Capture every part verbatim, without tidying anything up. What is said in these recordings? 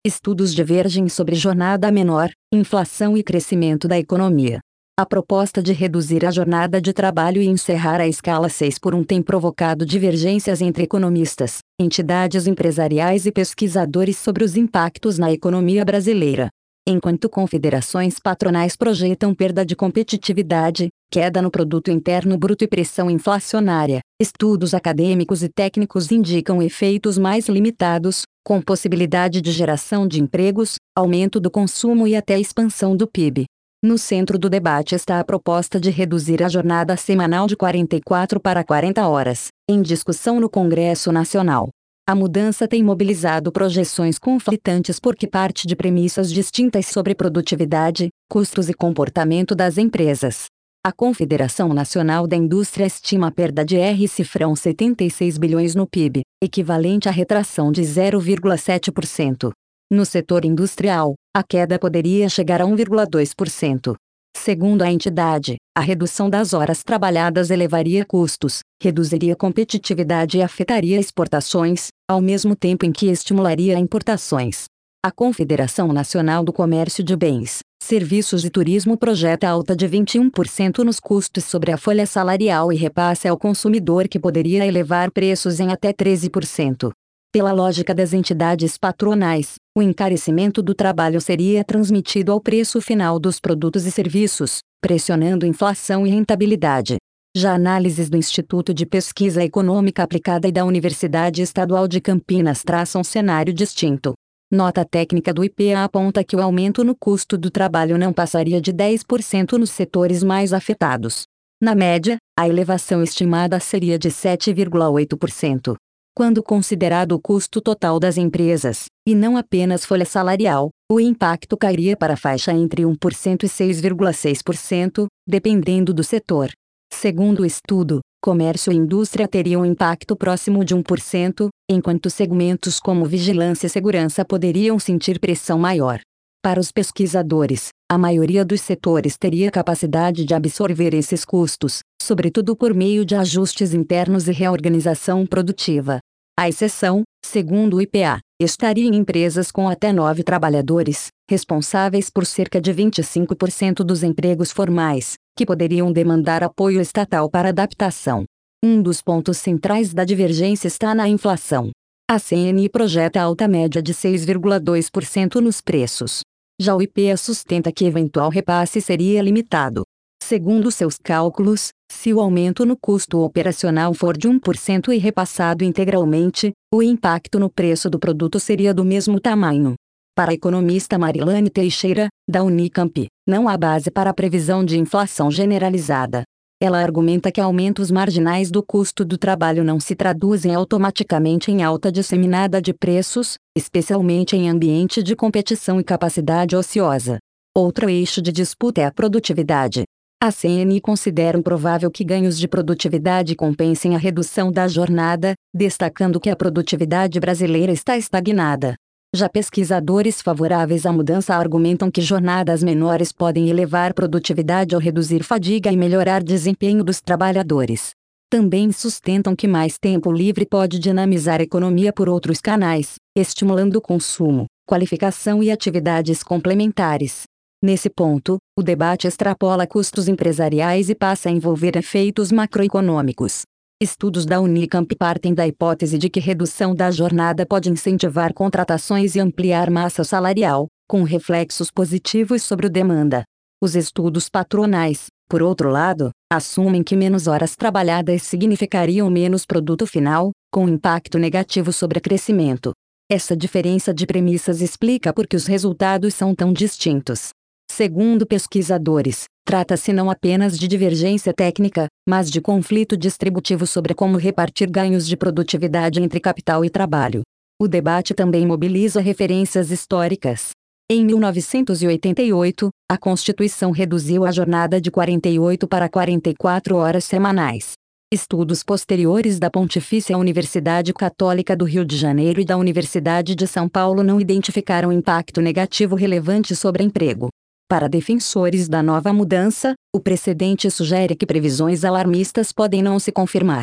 Estudos divergem sobre jornada menor, inflação e crescimento da economia. A proposta de reduzir a jornada de trabalho e encerrar a escala seis por um tem provocado divergências entre economistas, entidades empresariais e pesquisadores sobre os impactos na economia brasileira. Enquanto confederações patronais projetam perda de competitividade, queda no produto interno bruto e pressão inflacionária, estudos acadêmicos e técnicos indicam efeitos mais limitados, com possibilidade de geração de empregos, aumento do consumo e até expansão do P I B. No centro do debate está a proposta de reduzir a jornada semanal de quarenta e quatro para quarenta horas, em discussão no Congresso Nacional. A mudança tem mobilizado projeções conflitantes porque parte de premissas distintas sobre produtividade, custos e comportamento das empresas. A Confederação Nacional da Indústria estima a perda de R$ setenta e seis bilhões no P I B, equivalente à retração de zero vírgula sete por cento. No setor industrial, a queda poderia chegar a um vírgula dois por cento. Segundo a entidade, a redução das horas trabalhadas elevaria custos, reduziria competitividade e afetaria exportações, ao mesmo tempo em que estimularia importações. A Confederação Nacional do Comércio de Bens, Serviços e Turismo projeta alta de vinte e um por cento nos custos sobre a folha salarial e repasse ao consumidor que poderia elevar preços em até treze por cento. Pela lógica das entidades patronais, o encarecimento do trabalho seria transmitido ao preço final dos produtos e serviços, pressionando inflação e rentabilidade. Já análises do Instituto de Pesquisa Econômica Aplicada e da Universidade Estadual de Campinas traçam um cenário distinto. Nota técnica do I P E A aponta que o aumento no custo do trabalho não passaria de dez por cento nos setores mais afetados. Na média, a elevação estimada seria de sete vírgula oito por cento. Quando considerado o custo total das empresas, e não apenas folha salarial, o impacto cairia para a faixa entre um por cento e seis vírgula seis por cento, dependendo do setor. Segundo o estudo, comércio e indústria teriam um impacto próximo de um por cento, enquanto segmentos como vigilância e segurança poderiam sentir pressão maior. Para os pesquisadores, a maioria dos setores teria capacidade de absorver esses custos, sobretudo por meio de ajustes internos e reorganização produtiva. A exceção, segundo o I P E A, estaria em empresas com até nove trabalhadores, responsáveis por cerca de vinte e cinco por cento dos empregos formais, que poderiam demandar apoio estatal para adaptação. Um dos pontos centrais da divergência está na inflação. A C N I projeta alta média de seis vírgula dois por cento nos preços. Já o I P E A sustenta que eventual repasse seria limitado. Segundo seus cálculos, se o aumento no custo operacional for de um por cento e repassado integralmente, o impacto no preço do produto seria do mesmo tamanho. Para a economista Marilane Teixeira, da Unicamp, não há base para a previsão de inflação generalizada. Ela argumenta que aumentos marginais do custo do trabalho não se traduzem automaticamente em alta disseminada de preços, especialmente em ambiente de competição e capacidade ociosa. Outro eixo de disputa é a produtividade. A C N I considera improvável que ganhos de produtividade compensem a redução da jornada, destacando que a produtividade brasileira está estagnada. Já pesquisadores favoráveis à mudança argumentam que jornadas menores podem elevar produtividade ao reduzir fadiga e melhorar desempenho dos trabalhadores. Também sustentam que mais tempo livre pode dinamizar a economia por outros canais, estimulando o consumo, qualificação e atividades complementares. Nesse ponto, o debate extrapola custos empresariais e passa a envolver efeitos macroeconômicos. Estudos da Unicamp partem da hipótese de que redução da jornada pode incentivar contratações e ampliar massa salarial, com reflexos positivos sobre a demanda. Os estudos patronais, por outro lado, assumem que menos horas trabalhadas significariam menos produto final, com impacto negativo sobre o crescimento. Essa diferença de premissas explica por que os resultados são tão distintos. Segundo pesquisadores, trata-se não apenas de divergência técnica, mas de conflito distributivo sobre como repartir ganhos de produtividade entre capital e trabalho. O debate também mobiliza referências históricas. Em mil novecentos e oitenta e oito, a Constituição reduziu a jornada de quarenta e oito para quarenta e quatro horas semanais. Estudos posteriores da Pontifícia Universidade Católica do Rio de Janeiro e da Universidade de São Paulo não identificaram impacto negativo relevante sobre emprego. Para defensores da nova mudança, o precedente sugere que previsões alarmistas podem não se confirmar.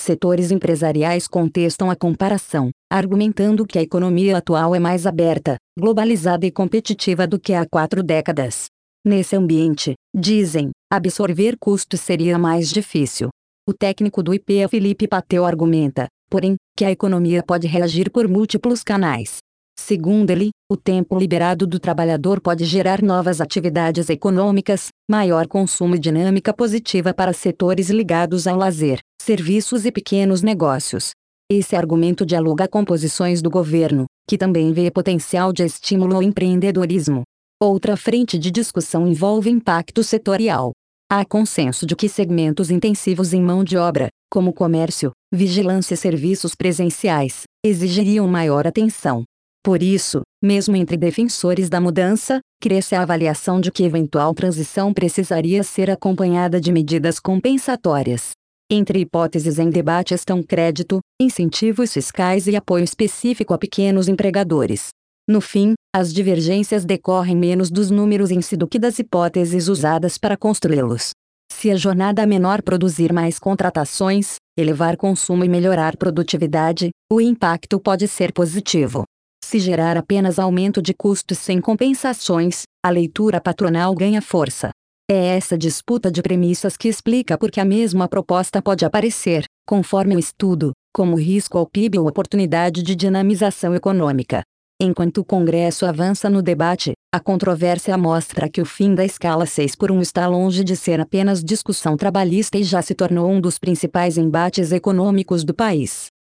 setores empresariais contestam a comparação, argumentando que a economia atual é mais aberta, globalizada e competitiva do que há quatro décadas. Nesse ambiente, dizem, absorver custos seria mais difícil. O técnico do I P E, Felipe Pateu, argumenta, porém, que a economia pode reagir por múltiplos canais. Segundo ele, o tempo liberado do trabalhador pode gerar novas atividades econômicas, maior consumo e dinâmica positiva para setores ligados ao lazer, serviços e pequenos negócios. Esse argumento dialoga com posições do governo, que também vê potencial de estímulo ao empreendedorismo. Outra frente de discussão envolve impacto setorial. Há consenso de que segmentos intensivos em mão de obra, como comércio, vigilância e serviços presenciais, exigiriam maior atenção. Por isso, mesmo entre defensores da mudança, cresce a avaliação de que eventual transição precisaria ser acompanhada de medidas compensatórias. Entre hipóteses em debate estão crédito, incentivos fiscais e apoio específico a pequenos empregadores. No fim, as divergências decorrem menos dos números em si do que das hipóteses usadas para construí-los. Se a jornada menor produzir mais contratações, elevar consumo e melhorar produtividade, o impacto pode ser positivo. Se gerar apenas aumento de custos sem compensações, a leitura patronal ganha força. É essa disputa de premissas que explica por que a mesma proposta pode aparecer, conforme o estudo, como risco ao P I B ou oportunidade de dinamização econômica. Enquanto o Congresso avança no debate, a controvérsia mostra que o fim da escala seis por um está longe de ser apenas discussão trabalhista e já se tornou um dos principais embates econômicos do país.